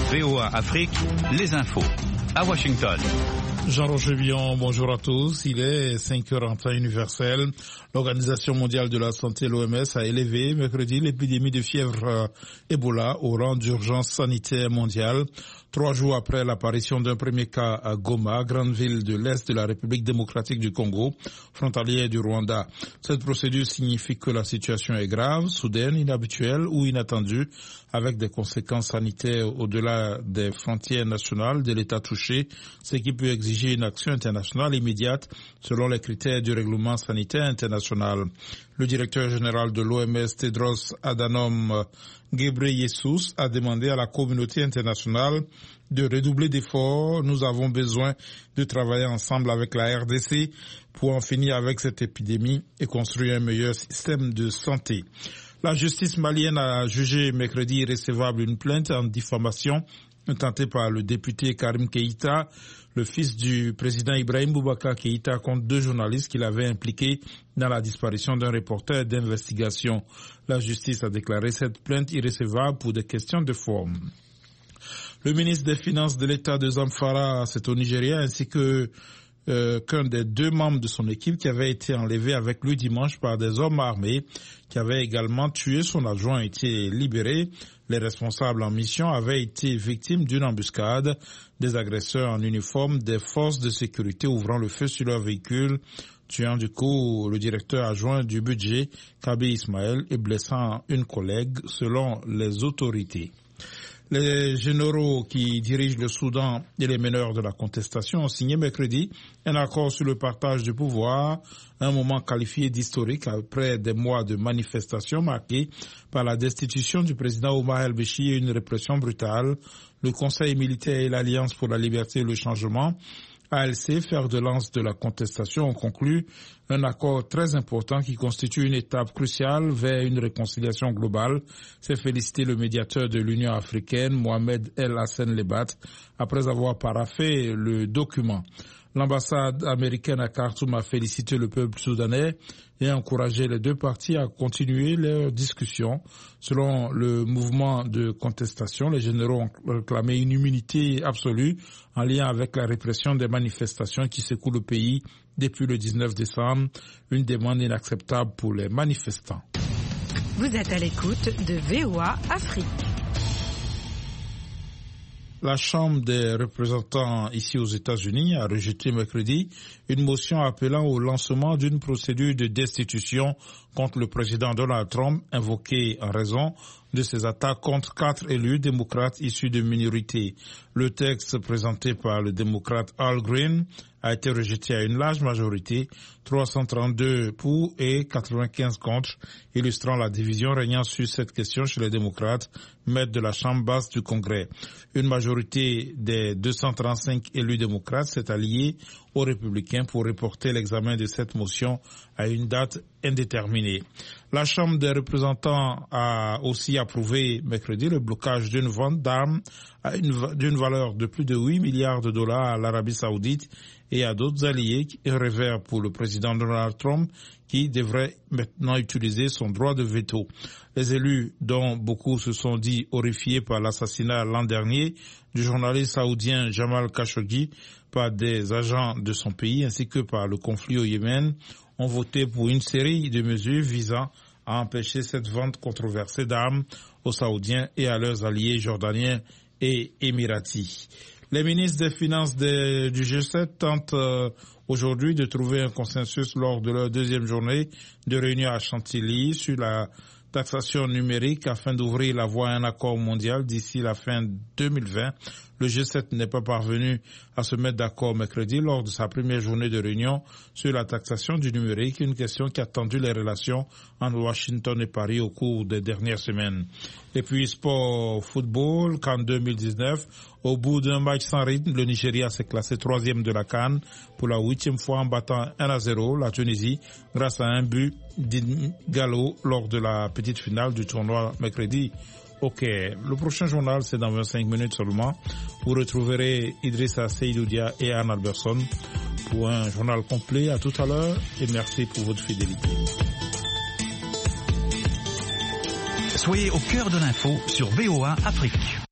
VOA Afrique, les infos. À Washington. Jean-Roger Bion, bonjour à tous. Il est 5h en temps universel. L'Organisation mondiale de la santé, l'OMS, a élevé mercredi l'épidémie de fièvre Ebola au rang d'urgence sanitaire mondiale. 3 jours après l'apparition d'un premier cas à Goma, grande ville de l'Est de la République démocratique du Congo, frontalière du Rwanda. Cette procédure signifie que la situation est grave, soudaine, inhabituelle ou inattendue, avec des conséquences sanitaires au-delà des frontières nationales de l'État touché, ce qui peut exiger une action internationale immédiate selon les critères du règlement sanitaire international. Le directeur général de l'OMS, Tedros Adhanom Ghebreyesus, a demandé à la communauté internationale de redoubler d'efforts. Nous avons besoin de travailler ensemble avec la RDC pour en finir avec cette épidémie et construire un meilleur système de santé. La justice malienne a jugé mercredi irrécevable une plainte en diffamation intentée par le député Karim Keïta, le fils du président Ibrahim Boubacar Keïta, contre 2 journalistes qu'il avait impliqués dans la disparition d'un reporter d'investigation. La justice a déclaré cette plainte irrécevable pour des questions de forme. Le ministre des Finances de l'État de Zamfara, c'est au Nigeria, ainsi que qu'un des 2 membres de son équipe qui avait été enlevé avec lui dimanche par des hommes armés qui avaient également tué son adjoint, ont été libérés. Les responsables en mission avaient été victimes d'une embuscade des agresseurs en uniforme des forces de sécurité ouvrant le feu sur leur véhicule, tuant du coup le directeur adjoint du budget, Kabi Ismaël, et blessant une collègue selon les autorités. Les généraux qui dirigent le Soudan et les meneurs de la contestation ont signé mercredi un accord sur le partage du pouvoir, un moment qualifié d'historique après des mois de manifestations marquées par la destitution du président Omar el-Béchir et une répression brutale. Le Conseil militaire et l'Alliance pour la liberté et le changement, ALC, fer de lance de la contestation, ont conclu un accord très important qui constitue une étape cruciale vers une réconciliation globale. C'est félicité le médiateur de l'Union africaine, Mohamed El Hassan Lebat, après avoir paraphé le document. L'ambassade américaine à Khartoum a félicité le peuple soudanais et a encouragé les 2 parties à continuer leurs discussions. Selon le mouvement de contestation, les généraux ont réclamé une immunité absolue en lien avec la répression des manifestations qui secouent le pays depuis le 19 décembre, une demande inacceptable pour les manifestants. Vous êtes à l'écoute de VOA Afrique. La Chambre des représentants ici aux États-Unis a rejeté mercredi une motion appelant au lancement d'une procédure de destitution contre le président Donald Trump, invoquée en raison de ses attaques contre 4 élus démocrates issus de minorités. Le texte présenté par le démocrate Al Green a été rejeté à une large majorité, 332 pour et 95 contre, illustrant la division régnant sur cette question chez les démocrates, maîtres de la Chambre basse du Congrès. Une majorité des 235 élus démocrates s'est alliée aux républicains pour reporter l'examen de cette motion à une date indéterminée. La Chambre des représentants a aussi approuvé mercredi le blocage d'une vente d'armes d'une valeur de plus de 8 milliards de dollars à l'Arabie Saoudite et à d'autres alliés, un revers pour le président Donald Trump qui devrait maintenant utiliser son droit de veto. Les élus, dont beaucoup se sont dit horrifiés par l'assassinat l'an dernier du journaliste saoudien Jamal Khashoggi par des agents de son pays ainsi que par le conflit au Yémen, ont voté pour une série de mesures visant à empêcher cette vente controversée d'armes aux Saoudiens et à leurs alliés jordaniens et émiratis. Les ministres des Finances du G7 tentent aujourd'hui de trouver un consensus lors de leur 2e journée de réunion à Chantilly sur la taxation numérique afin d'ouvrir la voie à un accord mondial d'ici la fin 2020. Le G7 n'est pas parvenu à se mettre d'accord mercredi lors de sa première journée de réunion sur la taxation du numérique, une question qui a tendu les relations entre Washington et Paris au cours des dernières semaines. Et puis sport football, CAN 2019, au bout d'un match sans rythme, le Nigeria s'est classé 3e de la CAN pour la 8e fois en battant 1-0 la Tunisie grâce à un but d'Igalo lors de la petite finale du tournoi mercredi. Ok, le prochain journal c'est dans 25 minutes seulement. Vous retrouverez Idrissa Seydoudia et Anne Alberson pour un journal complet. À tout à l'heure et merci pour votre fidélité. Soyez au cœur de l'info sur VOA Afrique.